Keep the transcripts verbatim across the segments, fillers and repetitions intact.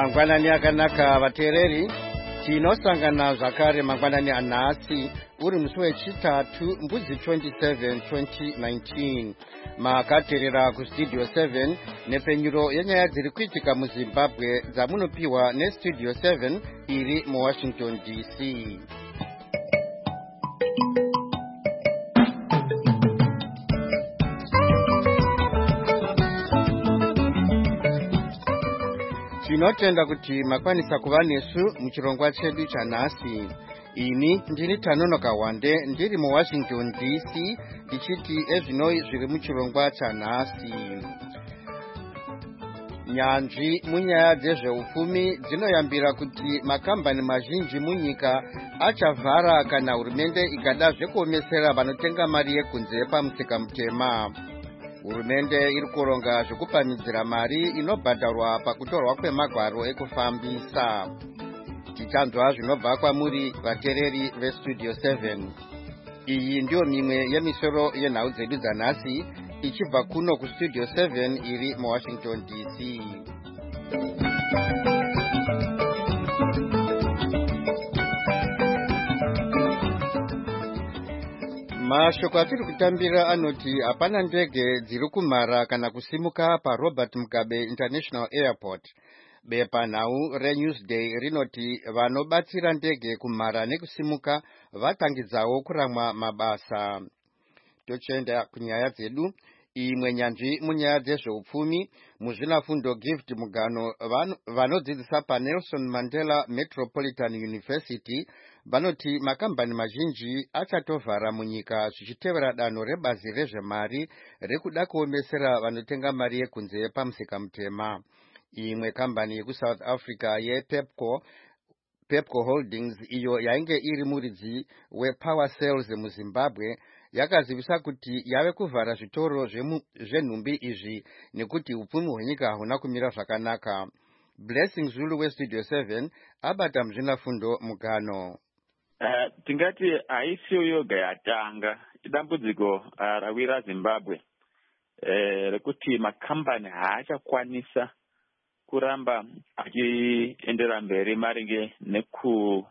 Mangwanani akanaka vateereri, tinosangana zvakare mangwanani anhasi uri musi wechitatu mbudzi twenty-seven twenty nineteen. Makateerera kustudio seven nepenyuro yenyaya dziri kuitika muZimbabwe dzamunopiwa nestudio seven iri muWashington D C. Tinotenda kuti makwanisa kuva nesu muchirongwa chedu chanhasi. Ini ndini Tanonoka Wande ndiri muWashington D C ndichiti ezvinoi zviri muchirongwa chanhasi. Nyanzvi munyaya dzezveupfumi dzinoyambira kuti makambani mazhinji munyika achavhara kana hurumende ikada zvekuomesera vanotenga mari yekunze pamusika mutema. Hurumende iri kuronga zvekupamidzira mari inobhadharwa pakutorwa kwemagwaro ekufambisa. Tichanzwa zvinobva kwamuri vateereri vestudio seven. Iyi ndiyo mimwe yemisoro yenhau dzedu dzanhasi ichibva kuno kustudio seven iri muWashington D C. Mashoko atiri kutambira anoti hapana ndege dziri kumhara kana kusimuka paRobert Mugabe International Airport. Bepanhau reNewsday rinoti vanobatsira ndege kumhara nekusimuka vatangidzawo kuramwa mabasa. Tochenda kunyaya dzedu. Imwe nyanzvi munyaya dzezveupfumi, muzvinafundo Gift Mugano vanodzidzisa paNelson Mandela Metropolitan University vanoti makambani mazhinji achatovhara munyika zvichitevera danho rebazi rezvemari rekuda kuomesera vanotenga mari yekunze pamusika mutema. Imwe kambani yekuSouth Africa yePepco Pepco Holdings iyo yainge iri muridzi wePower Cells muZimbabwe yakazivisa kuti yave kuvhara zvitoro zvenhumbi izvi nekuti upfumi hwenyika huna kumira zvakanaka. Blessing Zulu westudio seven abata muzvinafundo Mugano. Uh, tingati haisiyo yoga yatanga idambudziko uh, rawira Zimbabwe uh, rekuti makambani haachakwanisa kuramba achiendera mberi maringe nekubata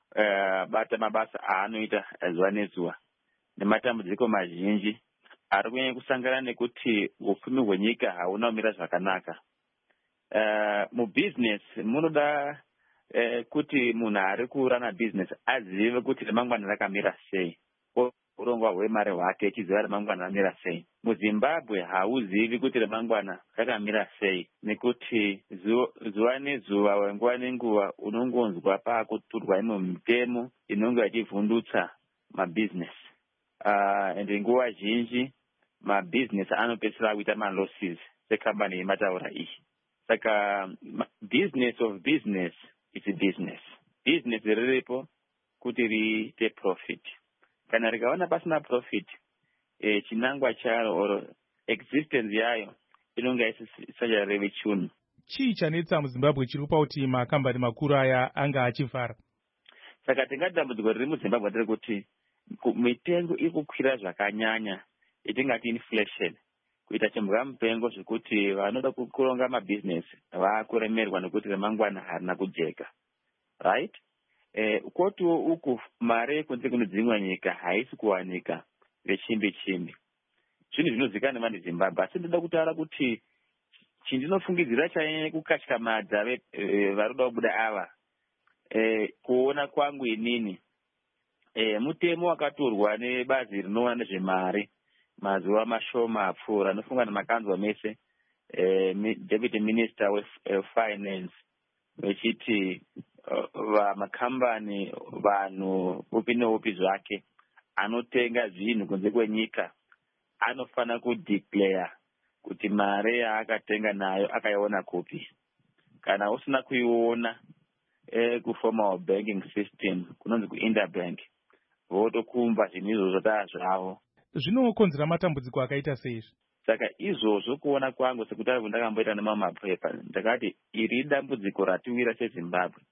uh, mabasa aanoita zuva nezuva nematambudziko mazhinji ari kunyanya kusangana nekuti upfumi hwenyika hauna kumira zvakanaka. Uh, mubusiness munoda uh, kuti munhu ari kurana business azive kuti remangwana rakamira sei, urongwa hwemari hwake achiziva remangwana ramira sei. MuZimbabwe hauzivi kuti remangwana rakamira sei nekuti zuva nezuva nguva nenguva unongonzwa paakuturwa imwe mitemo inonge yachivhundutsa mabusiness. Uh, ende nguva zhinji mabusiness anopedzisira akuita malosses sekambani yemataura iyi. Saka business of business is business. Business riripo kuti riite profit. Kana rikaona pasina profit, eh, chinangwa charo or existence yayo inonga isachareve chinhu. Chii chanetsa muZimbabwe chiri kupa kuti makambani makuru aya anga achivhara? Saka tingati dambudziko riri muZimbabwe ndere kuti mitengo iri kukwira zvakanyanya, itingati inflation, kuita chimbwa mupengo zvekuti vanoda kuronga mabusiness vakuremerwa nekuti remangwana harina kujeka. Right? Eh, kotiwo uku mari yekunze kune dzimwe nyika haisi kuwanika vechimbi chimbi. Zvinhu zvinozikanwa nevanhu veZimbabwe, asi ndoda kutaura kuti chindinofungidzira chanyanya kukatyamadza varikuda kubuda ava eh, kuona kwangu inini eh, mutemo wakatorwa nebazi rinoona nezvemari mazuva mashoma apfuura, anofunga nemakanzwa mese eh, Deputy Minister weFinance vechiti uh, makambani vanhu upi neupi zvake anotenga zvinhu kunze kwenyika anofana kudeclare kuti mari yaakatenga nayo akaiona kupi. Kana usina kuiona eh, kuformal banking system kunonzi kuInterbank votokumba zvinhu izvozvo taa zvavo. Zvinokonzera matambudziko akaita seizvi. Saka izvozvo kuona kwangu sekutaura kundakamboita nemamwe mapepa ndakati iri dambudziko ratiwira seZimbabwe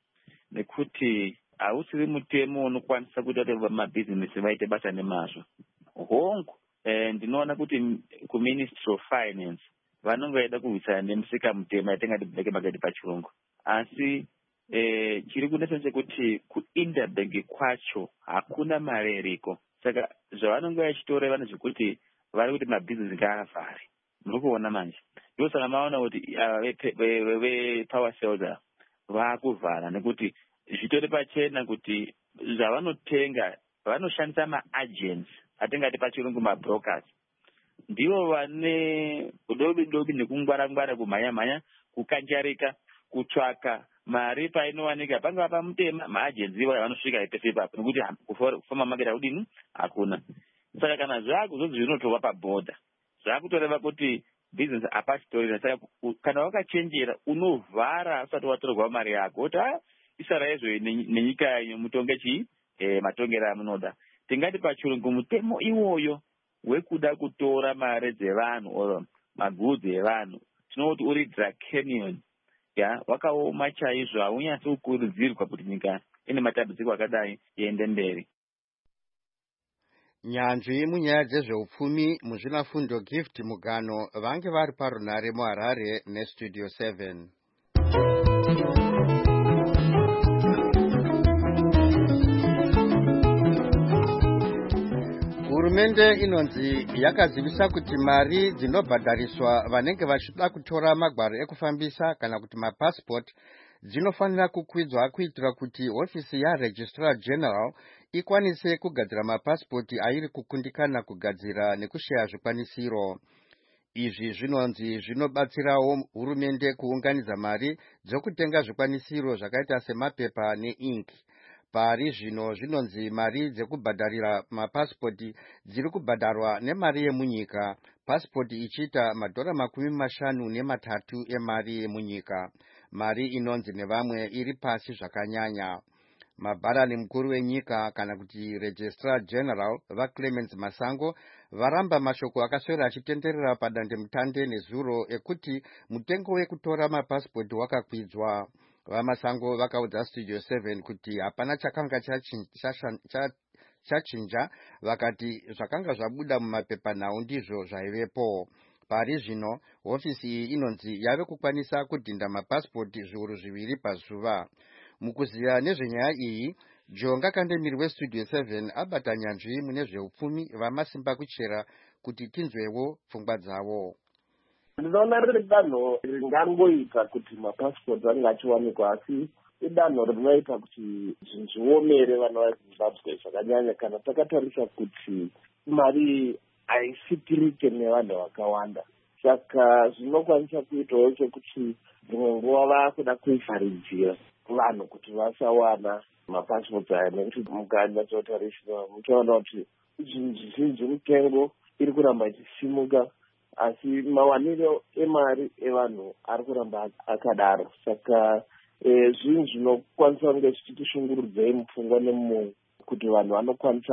nekuti hausiri mutemo unokwanisa kuita kuti mabhizinesi vaite basa nemazvo. Hongu eh, ndinoona kuti kuMinistry of Finance vanonge vaida kurwisana nemisika mutema yatingati black market pachirungu. asi eh, chiri kunesa chekuti kuinterbank kwacho hakuna mare iriko. Saka zvavanenge vachitora vanhu zvekuti vari kuti mabhizinesi ngaavhare. Muri kuona manje. Ndosaka maona kuti vepower cells vaakuvhara nekuti zvitori pachena kuti zvavanotenga vanoshandisa maagents atingati pachirungu mabrokers. Ndivo vane udobi dobi nekungwara-ngwara kumhanya-mhanya kukanjarika kutsvaka mari painowanika pangava pamutema maagents ivo vanosvika ipese ipapo nekuti kufamba market hakudini hakuna. Saka kana zvakuzodzi zvinotova pabhodha zvakutoreva kuti business hapachitorina. Saka kana wakachenjera unovhara usati watorerwa mari yako kuti isara izvo nenyika yenyu mutonge chii eh, matongero amunoda. Tingati pachirungu mutemo iwoyo wekuda kutora mari dzevanhu or magudzi evanhu tinoti uri draconian ya wakaoma chaizvo. Haunyatsi kukurudzirwa kuti nyika ine matambudziko akadai iende mberi. Nyanzvi munyaya dzezveupfumi muzvinafundo Gift Mugano vange vari parunare muHarare neStudio seven. Hurumende inonzi yakazivisa kuti mari dzinobhadhariswa vanenge vachida kutora magwaro ekufambisa kana kuti mapassport dzinofanira kukwidzwa kuitira kuti hofisi yaRegistrar General ikwanise kugadzira mapasipoti airi kukundikana kugadzira nekushaya zvikwanisiro. Izvi zvinonzi zvinobatsirawo hurumende kuunganidza mari dzokutenga zvikwanisiro zvakaita semapepa neink. Pari zvino zvinonzi mari dzekubhadharira mapasipoti dziri kubhadharwa nemari yemunyika, pasipoti ichiita madhora makumi mashanu nematatu emari yemunyika. Mari inonzi nevamwe iri pasi zvakanyanya. Mabharani mukuru wenyika kana kuti Registrar General vaClemens Masango varamba mashoko akaswera achitenderera padandemutande nezuro ekuti mutengo wekutora mapasipoti wakakwidzwa. Vamasango vakaudza Studio seven kuti hapana chakanga chachinja, vakati zvakanga zvabuda mumapepa nhau ndizvo zvaivepo. Pari zvino hofisi iyi inonzi yave kukwanisa kudhinda mapasipoti zviuru zviviri pazuva. Mukuziya nezvenyaya iyi, Jonga Kandemiri weStudio seven abata nyanzvi mune zveupfumi vamasimba kuchera kuti tinzwewo pfungwa dzavo. Ndinoona riri danho ringangoita kuti mapasipoti ange achiwanikwa, asi idanho rinoita kuti zvinhu zviomere vana vaZimbabwe zvakanyanya kana takatarisa kuti mari haisitirike nevanhu vakawanda. Saka zvinokwanisa kuitawo chekuti dzimwe nguva vakuda kuivharidzira vanhu kuti vasawana mapasipoti aya, nekuti mukanyatsotarisa muchaona kuti zvinhu zvizhinji mitengo iri kuramba ichisimuka, asi mawaniro emari evanhu ari kuramba akadaro. Saka e, zvinhu zvinokwanisa kunge zvichitishungurudzei mupfungwa nemumwe kuti vanhu vanokwanisa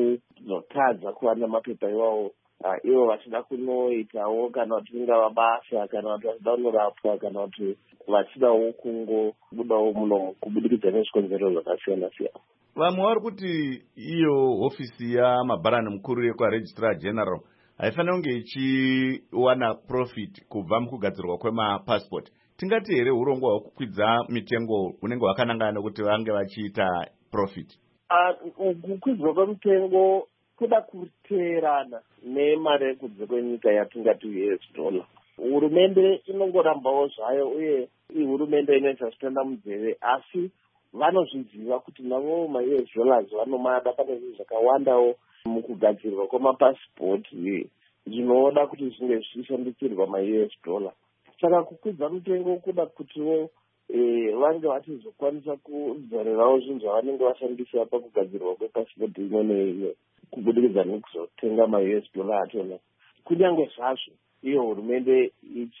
kuzotadza kuva namapepa iwawo uh, ivo vachida kunoitawo kana kuti ingava basa kana kuti vachida kunorapwa kana kuti vachidawo kungobudawo muno kubudikidza nezvikonzero zvakasiyana siyana. Vamwe vari kuti iyo hofisi yamabharani mukuru yekwaRegistrar General haifanira kunge ichiwana profit kubva mukugadzirwa kwemapassport. Tingati here urongwa hwekukwidza mitengo unenge hwakanangana nekuti vange vachiita profit? Uh, kukwidzwa kwemitengo kuda kuteerana nemari yekudze kwenyika yatingati U S dollar. Hurumende inongorambawo zvayo uye ihurumende inoita zvitenda munzeve, asi vanozviziva kuti navo ma-U S dollars vanomada. Pane zvinhu zvakawandawo mukugadzirwa kwemapasipoti zvinoda kuti zvinge zvichishandikirwa ma-U S dollar. Saka kukwidza mutengo kuda kutiwo e, vange vachizokwanisa kudzorerawo zvinhu zvavanenge vashandisa pakugadzirwa kwepasipoti imwe neimwe kubudikidza nekuzotenga ma-U S dollar achona. Kunyange zvazvo iyo hurumende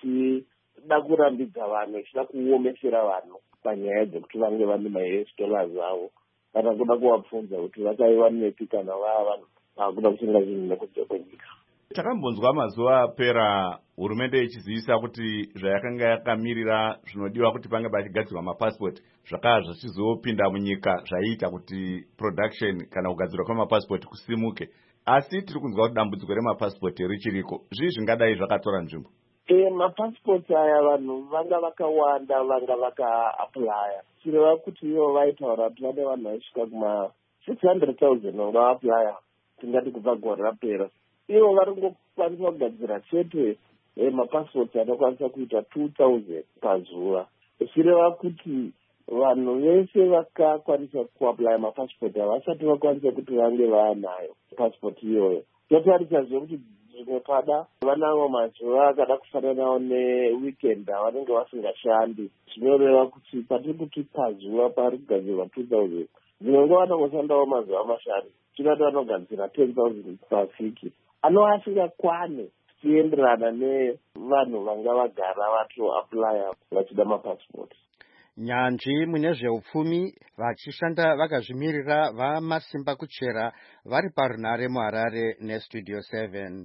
ichida kurambidza vanhu, ichida kuomesera vanhu panyaya dzekuti vange vane ma-U S dollars avo, kana kuda kuvabvunza kuti vakaiwanepi kana vava vanhu vakuda kutenga zvinhu nekudze kwenyika. Takambonzwa mazuva apera hurumende ichizivisa kuti zvayakanga yakamirira zvinodiwa kuti pange pachigadzirwa mapasipoti zvakava zvichizopinda munyika zvaiita kuti production kana kugadzirwa kwemapasipoti kusimuke. Asi tiri kunzwa kuti dambudziko remapasipoti richiriko. Zvii zvingadai zvakatora nzvimbo? e mapassports aya vanhu vanga vakawanda vanga vakaaplya chireva kuti ivo vaitaura kuti vane vanhu vaisvika kuma six hundred thousand vanga vaaplya tingati kubva gore rapera. Ivo vari ngokwanisa kugadzira chete e mapassports anokwanisa kuita two thousand pazuva. Zvireva kuti vanhu vese vakakwanisa kuaplya mapassport havasati vakwanisa kuti vange vaanayo passport iyoyo. Totarisazve kuti zvimwe pada vanamwe mazuva akada kufananawo neweekend avanenge vasingashandi. Zvinoreva kuti patiri kuti pazuva pari kugadzirwa two thousand zvimwe nguva vanongoshandawo mazuva mashanu tikati vanogadzira ten thousand pavhiki anova asingakwane tichienderana nevanhu vanga vagara vatoaplya vachida mapassport. Nyanzvi mune zveupfumi vachishanda vakazvimirira vaMasimba Kuchera vari parunare muHarare neStudio seven.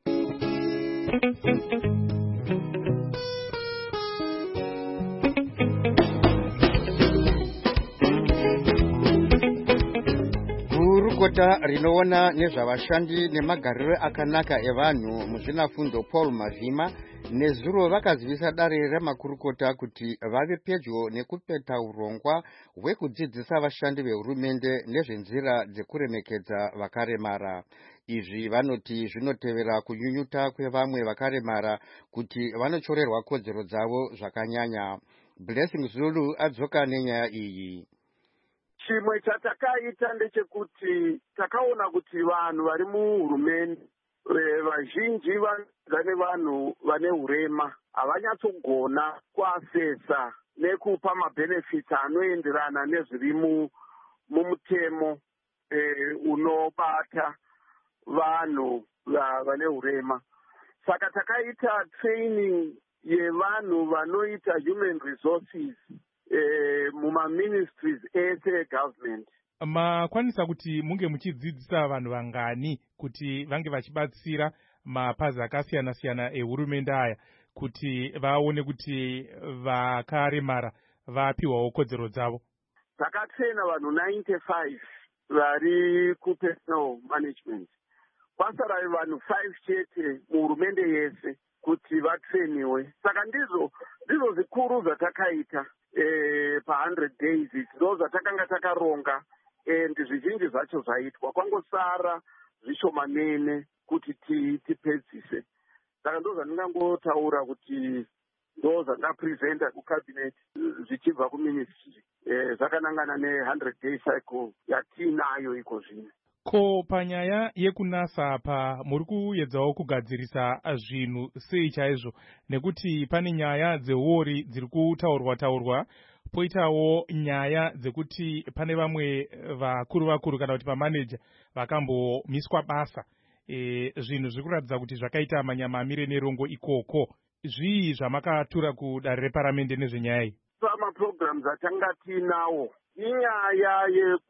Gurukota rinoona nezvavashandi nemagariro akanaka evanhu muzvinafundo Paul Mavhima nezuro vakazivisa dare remakurukota kuti vave pedyo nekupeta urongwa hwekudzidzisa vashandi vehurumende nezvenzira dzekuremekedza vakaremara. Izvi vanoti zvinotevera kunyunyuta kwevamwe vakaremara kuti vanochorerwa kodzero dzavo zvakanyanya. Blessing Zulu adzoka nenyaya iyi. Chimwe chatakaita ndechekuti takaona kuti vanhu vari muhurumende vazhinji vane vanhu vane urema havanyatsogona kuasesa nekupa mabenefits anoenderana nezviri mumutemo unobata vanhu vane urema. Saka takaita training yevanhu vanoita human resources mumaministries ese egovernment. Makwanisa kuti munge muchidzidzisa vanhu vangani kuti vange vachibatsira mapazi akasiyana siyana ehurumende aya kuti vaone kuti vakaremara vapiwawo kodzero dzavo? Takatraina vanhu ninety-five vari kupersonal management. Kwasara vanhu five chete muhurumende yese kuti vatrainiwe. Saka ndizvo ndizvo zvikuru zvatakaita eh, pa one hundred days ndo zvatakanga takaronga. And zvizhinji zvacho zvaitwa kwangosara zvishomanene kuti tipedzise. Saka ndo zvandingangotaura kuti ndo zvandapresenta kucabinet zvichibva kuministry zvakanangana ne one hundred day cycle yatinayo iko zvino. Ko panyaya yekunasa apa muri kuedzawo kugadzirisa zvinhu sei chaizvo, nekuti pane nyaya dzewori dziri kutaurwa taurwa, poitawo nyaya dzekuti pane vamwe vakuru vakuru kana kuti pamaneja vakambomiswa basa. E, zvinhu zviri kuratidza kuti zvakaita manyama amire nerongo ikoko. Zvii zvamakatura kudare reparamende nezvenyaya iyi? Pamaprograms atanga tinawo inyaya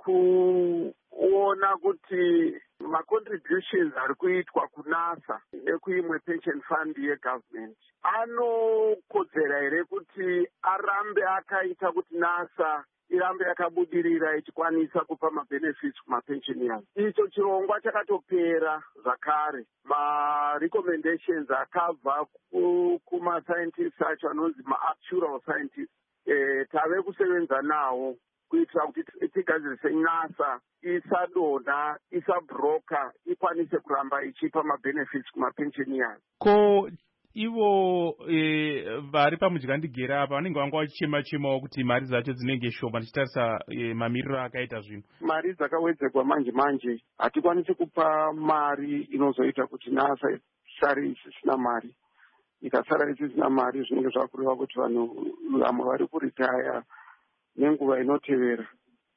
yekuona kuti macontributions ari kuitwa kunasa nekuimwe pension fund yegovernment anokodzera here kuti arambe akaita kuti nasa irambe yakabudirira ichikwanisa kupa mabenefits kumapensioners. Icho chirongwa chakatopera zvakare. Marecommendations akabva kumascientists acho anonzi maactual scientists eh, tave kusevenza nawo kuitira kuti tigadzirise nasa isadonha isabroka ikwanise kuramba ichipa mabenefits kumapensioners. Ko ivo e, vari pamudyandigera apa vanenge vanga vachichema chemawo kuti mari dzacho dzinenge shoma tichitarisa e, mamiriro akaita zvinhu. Mari dzakawedzerwa manje manje hatikwanisi kupa mari inozoita kuti nasa sare isisina mari. Ikasara isisina mari zvinenge zvakureva kuti vanhu vamwe vari kuritaya nenguva inotevera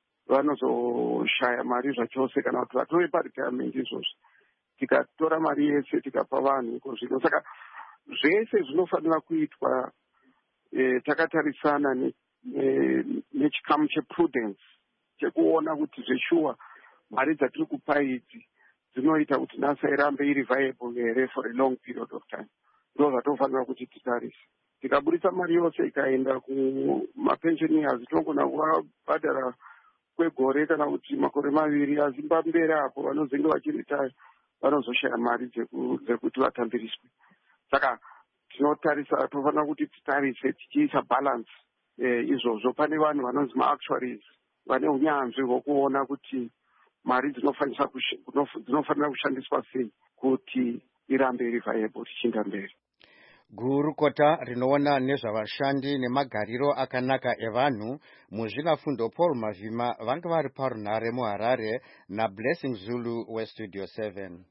vanozoshaya mari zvachose kana kuti vatove paretirement izvozvo. Tikatora mari yese tikapa vanhu iko zvino. Saka zvese zvinofanira kuitwa e, takatarisana nechikamu ne, cheprudence chekuona kuti zveshuwa mari dzatiri kupa idzi dzinoita kuti nasa irambe iri viable here for a long period of time. Ndo zvatofanira kuti titarise. Tikaburisa mari yose ikaenda kumapensioners tinogona kuvabhadhara kwegore kana kuti makore maviri, asi mbamberi apo vanozenge vachiritaya vanozoshaya mari dzekuti vatambiriswe. Saka tinotarisa tofanira kuti titarise tichiisa balance eh, izvozvo pane vanhu vanonzi maactuaries vane unyanzvi hwokuona kuti mari dzinofanira kushandiswa sei kuti irambe iri viable tichienda mberi. Gurukota rinoona nezvavashandi nemagariro akanaka evanhu muzvinafundo Paul Mavhima vanga vari parunhare muHarare naBlessing Zulu weStudio seven.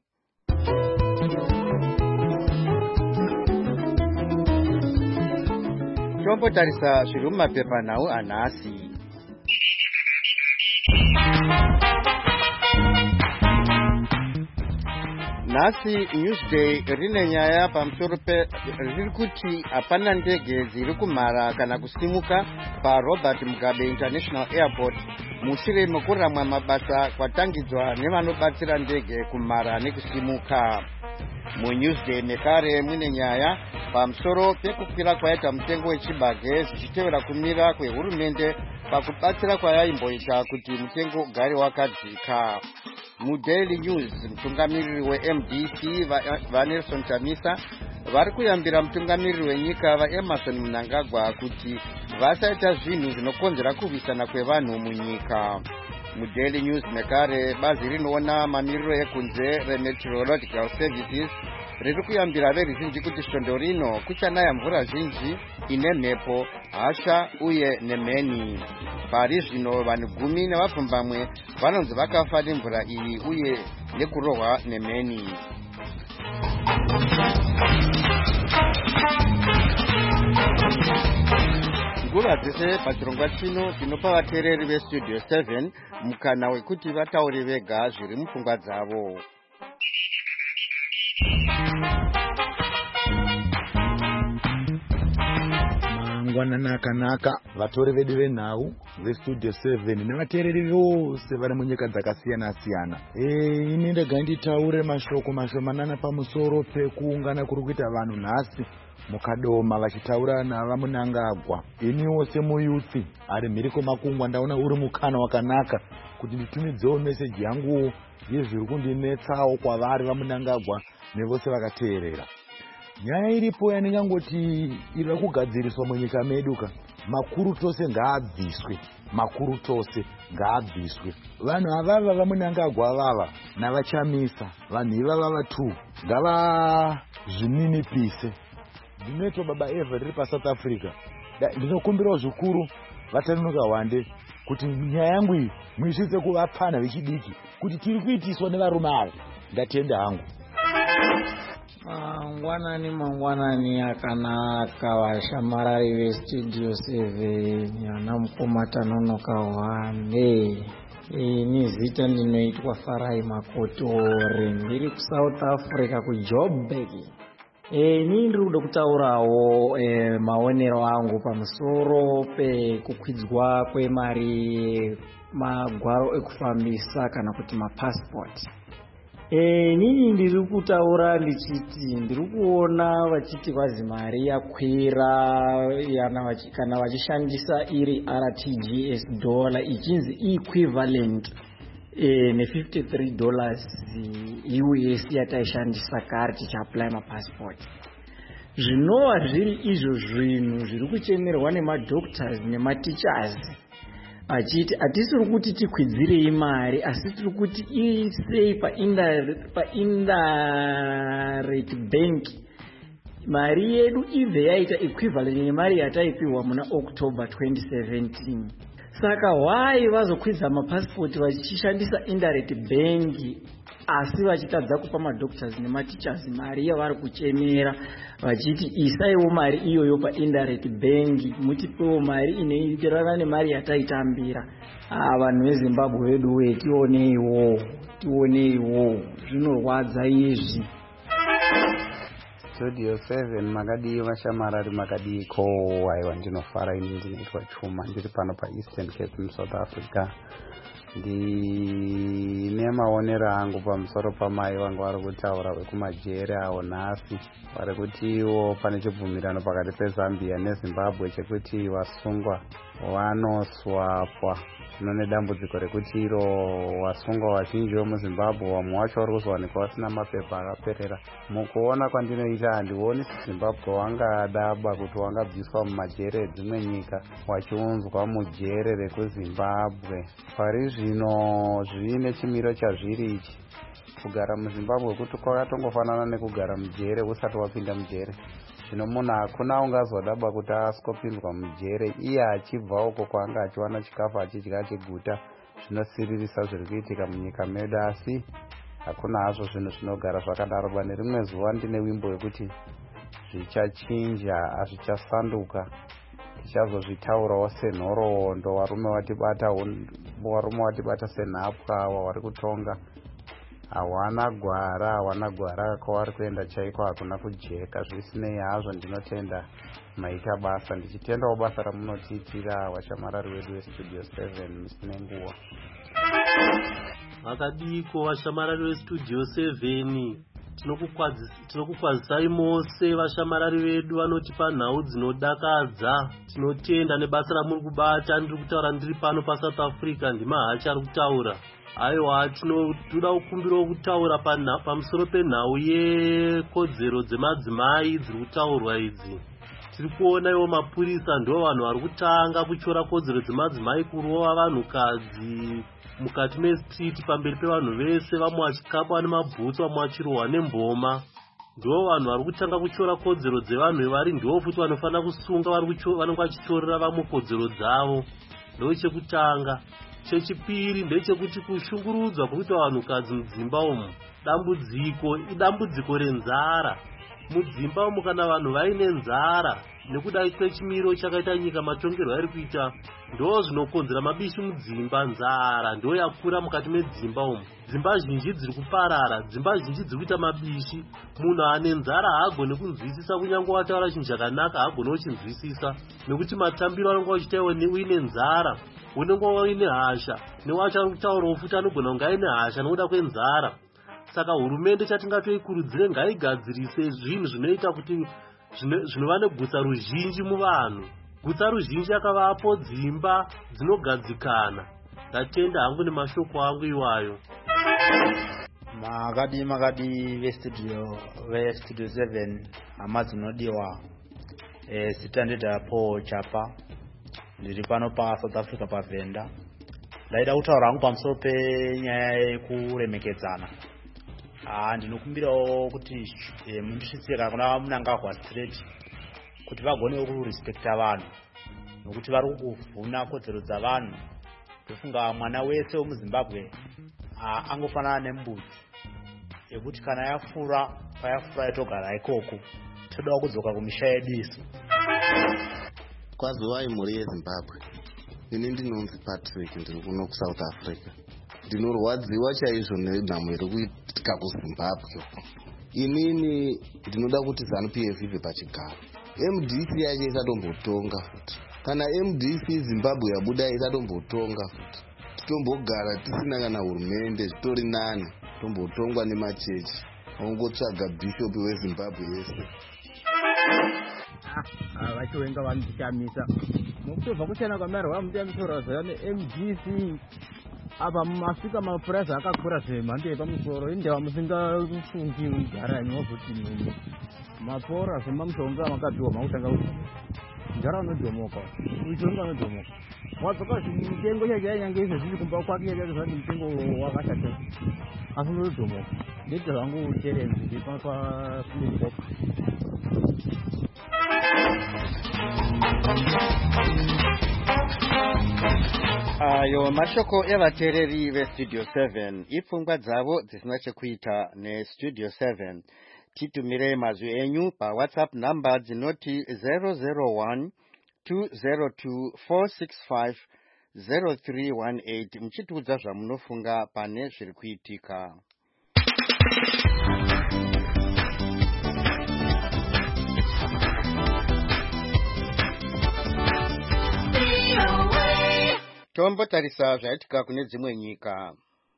Tombotarisa zviri mumapepanhau anhasi. Nhasi Newsday rine nyaya pamusoro pe riri kuti hapana ndege dziri kumhara kana kusimuka paRobert Mugabe International Airport mushure mekuramwa mabasa kwatangidzwa nevanobatsira ndege kumhara nekusimuka. MuNewsday mekare mune nyaya pamusoro pekukwira kwaita mutengo wechibage zvichitevera kumira kwehurumende pakubatsira kwayaimboita kuti mutengo ugare wakadzika. MuDaily News mutungamiriri weM D C vaNelson Chamisa vari kuyambira mutungamiriri wenyika vaEmerson Mnangagwa kuti vasaita zvinhu zvinokonzera kurwisana kwevanhu munyika. MuDaily News mekare bazi rinoona mamiriro ekunze reMeteorological Services riri kuyambira veruzhinji kuti svondo rino kuchanaya mvura zhinji ine mhepo, hasha uye nemheni. Pari zvino vanhu gumi nevapfumbamwe vanonzi vakafa nemvura iyi uye nekurohwa nemheni. Nguva dzese pachirongwa chino tinopa vateereri veStudio seven mukana wekuti vataure vega zviri mupfungwa dzavo. Mangwanani akanaka vatori vedu venhau veStudio seven nevateereri vose vari munyika dzakasiyana siyana. Eh, ini ndega nditaure mashoko mashomanana pamusoro pekuungana kuri kuita vanhu nhasi mukadoma vachitaura navaMunangagwa. Iniwo semuyuthi ari mhiri kwemakungwa ndaona uri mukana wakanaka kuti nditumidzewo meseji yangu yezviri kundinetsawo kwavari vaMunangagwa nevose vakateerera. Nyaya iripo yandingangoti iri kugadziriswa munyika medu ka makuru tose ngaabviswe, makuru tose ngaabviswe. Vanhu avava vaMunangagwa avava navachamisa vanhu ivava vatu ngava zvininipise. Ndinoitwa baba Eva riri paSouth Africa. Ndinokumbirawo zvikuru vatanonoka wande kuti nyaya yangu iyi muisvitse kuvapana vechidiki kuti tiri kuitiswa nevarume ava. Ndatenda hangu. Mangwanani mangwanani akanaka vashamarari veStudio seven yana mukoma tanonoka wande. Ini zita ndinoitwa Farai Makotore ndiri kuSouth Africa kuJoburg. E, ini ndiri kuda kutaurawo e, maonero angu pamusoro pekukwidzwa kwemari magwaro ekufambisa kana kuti mapassport. E, nini ndiri kutaura ndichiti ndiri kuona vachiti vazi mari yakwira kana vachishandisa iri R T G S dollar ichinzi equivalent e, ne fifty-three dollars U S yataishandisa kare tichiapply mapassport. Zvinova zviri izvo zvinhu zviri kuchemerwa nemadoctors nematichers achiti hatisiri kuti tikwidzirei mari asi tiri kuti isei paindirect bank mari yedu ibve yaita equivalent nemari yataipiwa muna October twenty seventeen. Saka why vazokwidza mapassport vachishandisa indirect bank asi vachitadza kupa madoctors nematichers mari yavari kuchemera vachiti isaiwo mari iyoyo paindirect bank mutipewo mari inoenderana nemari yataitambira. Ah, vanhu veZimbabwe vedu we tioneiwo tioneiwo zvinorwadza izvi. Studio seven makadii vashamarari makadii ko aiwa ndinofara ini ndinoitwa Chuma ndiri pano paEastern Cape muSouth Africa. Ndine maonero angu pamusoro pamai vangu vari kutaura vekumajere awo nhasi vari kuti iwo pane chibvumirano pakati peZambia neZimbabwe chekuti vasungwa vanoswapwa. Zvino nedambudziko rekuti iro wasungwa vazhinji vemuzimbabwe vamwe wacho vari kuzowanikwa vasina mapepa akaperera. Mukuona kwandinoita handioni zimbabwe wangadaba kuti wangabviswa mumajere edzimwe nyika wachiunzwa mujere rekuzimbabwe. Pari zvino zviine chimiro chazviri ichi. Kugara muzimbabwe kuti kwakatongofanana nekugara mujere usati wapinda mujere. Zvino munhu hakuna ungazodaba kuti asingopinzwa mujere iye achibva uko kwaanga achiwana chikafu achidya chiguta zvinosiririsa zviri kuitika munyika medu, asi hakuna hazvo zvinhu zvinogara zvakadaro. Bane rimwe zuva ndine wimbo wekuti zvichachinja hazvichasanduka, tichazozvitaurawo senhoroondo, varume watibata varume watibata senhapwa wavari kutonga. Hawana gwara, hawana gwara kwavari kuenda chaiko, hakuna kujeka. Zvisinei hazvo ndinotenda maita basa, ndichitendawo basa ramunotiitira vashamarari vedu vestudio seven musine nguva. Vakadiko vashamarari vestudio seven, tinokukwazisai mose vashamarari vedu vanotipa nhau dzinodakadza. Tinotenda nebasa ramuri kubata. Ndiri kutaura ndiri pano paSouth Africa, ndimahachi ari kutaura. Aiwa, tinoda kukumbirawo kutaura pamusoro penhau yekodzero dzemadzimai dziri kutaurwa idzi. Tiri kuona iwo mapurisa ndo vanhu vari kutanga kuchora kodzero dzemadzimai, kurova vanhukadzi mukati mestriti pamberi pevanhu vese, vamwe vachikapwa nemabhutsu, vamwe vachirohwa nemboma. Ndo vanhu vari kutanga kuchora kodzero dzevanhu vari, ndo futi vanofanira kusunga vanenge vachichorera vamwe kodzero dzavo. Ndo chekutanga. Chechipiri ndechekuti kushungurudzwa kuita vanhukadzi mudzimba umu dambudziko, idambudziko renzara. Mudzimba umu kana vanhu vaine nzara nekuda kwechimiro chakaita nyika matongerwo ari kuita, ndo zvinokonzera mabishi mudzimba. Nzara ndo yakura mukati medzimba umu. Dzimba zhinji dziri kuparara, dzimba zhinji dziri kuita mabishi. Munhu ane nzara haagoni kunzwisisa, kunyange wataura chinhu chakanaka haagoni kuchinzwisisa, nekuti matambiro anenge achitawo uine nzara. Unenge uine hasha, newacho ari kutaurawo futi anogona kunge aine hasha nokuda kwenzara. Saka hurumende chatingatoikurudzire ngaigadzirise zvinhu zvinoita kuti zvinova neguta ruzhinji muvanhu. Guta ruzhinji akavapo dzimba dzinogadzikana. Ndatenda hangu nemashoko angu iwayo. Makadi makadi vestudio vestudio seven hama dzinodiwa, eh, sitandida po chapa ndiri pano paSouth Africa paVenda. Ndaida kutaura hangu pamusoro penyaya yekuremekedzana. Ah, ndinokumbirawo kuti e, mundisvitsira kuna Mnangagwa Street kuti vagonewo kurespekta vanhu, nokuti vari kuvhuna kodzero dzavanhu. Tofunga mwana wese wemuZimbabwe angofanana nembudzi yekuti kana yafura payafura yatogara ikoko, todawo kudzoka kumisha yedu isu. Kwaziwai mhuri yeZimbabwe. Ini ndinonzi Patrick, ndiri kuno kuSouth Africa. Ndinorwadziwa chaizvo nenhamo iri kuitika kuZimbabwe. Inini ndinoda kuti ZANU P F ibve pachigaro. M D C yacho isatombotonga futi. Kana M D C Zimbabwe yabuda isatombotonga futi. Titombogara tisina kana hurumende, zvitori nani. Tombotongwa nemachechi. Ongotsvaga bishop weZimbabwe yese. Ah, vachiwenga vanochamisa. Mukutobva kuchena kwamari vamutamitaura zvayo ne-M D C. Apa masvika mapuraizi akakura zvemhando yepamusoro, indeva musingafungi kugara nyovoti nini. Mapora zvemamushonga makapiwa makutanga kuti gara unodhomoka, uchitonga unodhomoka. Wadzoka mitengo chaichainyanga izvo zviri kumba kwake zvati mutengo wakashata. Asi unodhomoka. Ndeti zvangu challenge ndi pa pa Springbok. Ayo mashoko evateereri vestudio seven, ipfungwa dzavo dzisina chekuita nestudio seven. Titumire mazwi enyu pa WhatsApp number dzinoti zero zero one two zero two four six five zero three one eight muchitiudza zvamunofunga pane zviri kuitika. Tombotarisa zvaitika kune dzimwe nyika.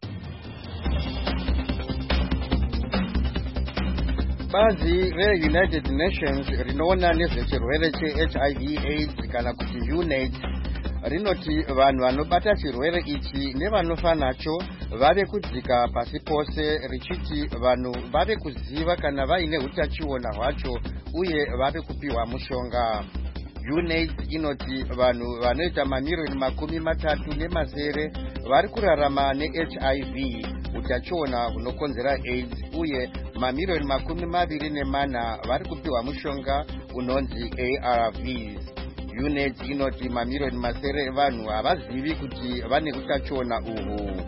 Bazi reUnited Nations rinoona nezvechirwere cheHIV AIDS kana kuti UNAIDS rinoti vanhu vanobata chirwere ichi nevanofa nacho vave kudzika pasi pose, richiti vanhu vave kuziva kana vaine utachiona hwacho uye vave kupiwa mushonga. UNAIDS inoti vanhu vanoita mamirioni makumi matatu nemasere vari kurarama neH I V, utachiona hunokonzera AIDS, uye mamirioni makumi maviri nemana vari kupiwa mushonga unonzi A R Vs. UNAIDS inoti mamirioni masere evanhu havazivi kuti vane utachiona uhu.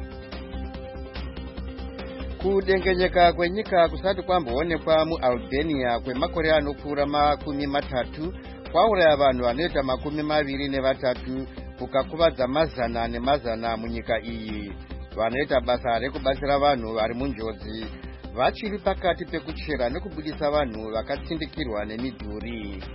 Kudengenyeka kwenyika kusati kwamboonekwa muAlbania kwemakore anopfuura makumi matatu kwauraya vanhu vanoita makumi maviri nevatatu kukakuvadza mazana nemazana munyika iyi. Vanoita basa rekubatsira vanhu vari munjodzi vachiri pakati pekuchera nekubudisa vanhu vakatsindikirwa nemidhuri.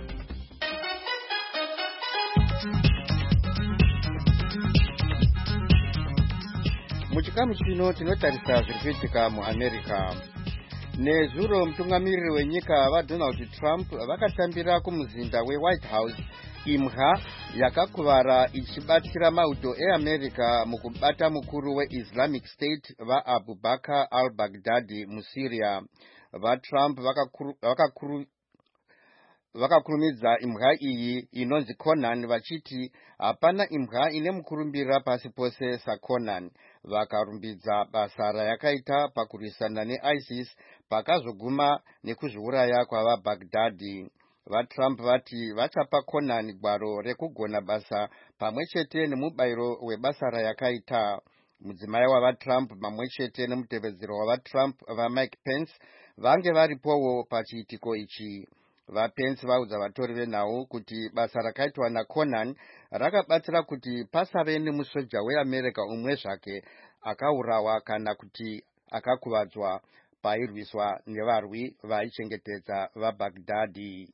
Muchikamu chino tinotarisa zviri kuitika muAmerica. Nezuro mutungamiriri wenyika vaDonald Trump vakatambira kumuzinda weWhite House imha yakakuvara ichibatsira mauto eAmerica mukubata mukuru weIslamic State vaAbu Bakr al-Baghdadi muSyria. VaTrump vakakuru, vakakuru, vakakurumidza imha iyi inonzi Conan vachiti hapana imha ine mukurumbira pasi pose saConan. Vakarumbidza basa rayakaita pakurwisana neISIS pakazoguma nekuzviuraya kwavaBaghdadi. VaTrump vati vachapa Conan gwaro rekugona basa pamwe chete nemubayiro webasa rayakaita. Mudzimai wavaTrump pamwe chete nemutevedzero wavaTrump vaMike Pence vange varipowo pachiitiko ichi. VaPence vaudza vatori venhau kuti basa rakaitwa naConan rakabatsira kuti pasave nemusoja weAmerica umwe zvake akaurawa kana kuti akakuvadzwa pairwiswa nevarwi vaichengetedza vaBaghdadi.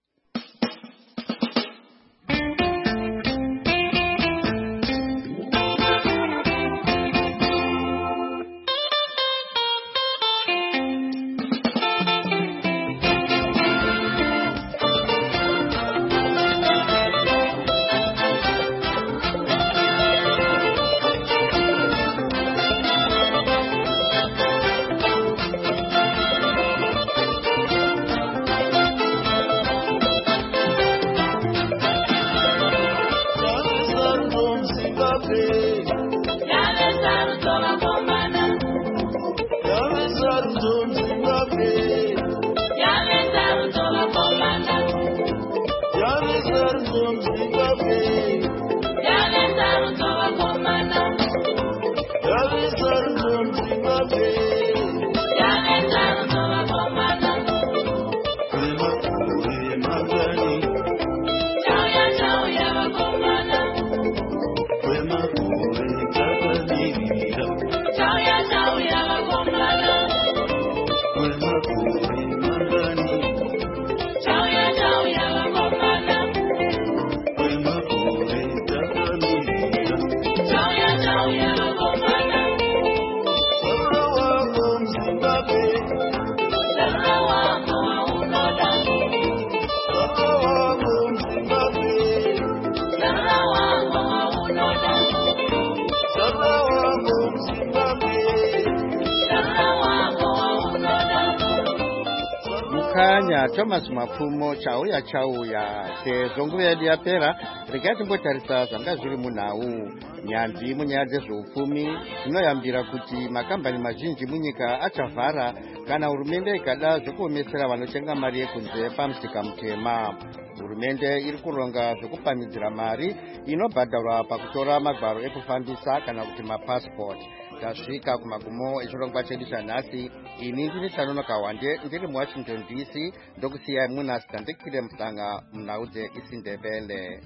Kanya Thomas Mapfumo chauya chauya sezvo nguva yedu yapera. Regai timbotarisa zvanga zviri munhau. Nyanzvi munyaya dzezveupfumi dzinoyambira kuti makambani mazhinji munyika achavhara kana hurumende ikada zvokuomesera vanotenga mari yekunze pamusika mutema. Hurumende iri kuronga zvokupamhidzira mari inobhadharwa pakutora magwaro ekufambisa kana kuti mapassport. Tasvika kumagumo echirongwa chedu chanhasi. Ini ndini Tanonoka Wande ndiri muWashington D C ndokusiyai muna Sitandikire Mhlanga munhau dzeIsiNdebele.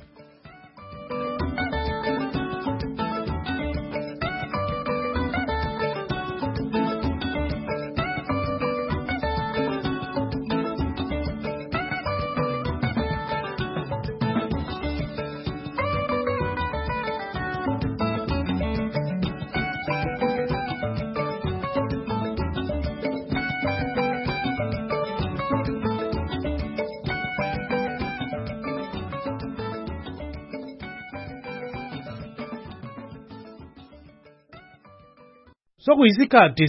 sokuyisikhathi